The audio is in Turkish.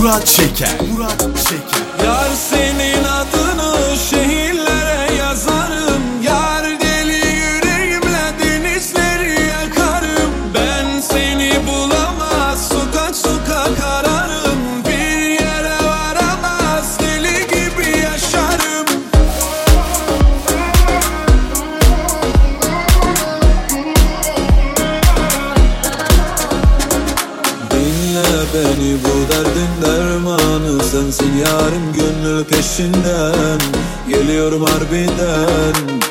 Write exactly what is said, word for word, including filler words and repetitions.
Murat Şeker. Murat Şeker. Yar senin adını şehirlere yazarım. Yar deli yüreğimle denizleri yakarım. Ben seni bulamaz sokak sokak ararım. Bir yere varamaz deli gibi yaşarım. Dinle beni, bu derdin dermanı sensin yarim, gönül peşinden geliyorum harbiden.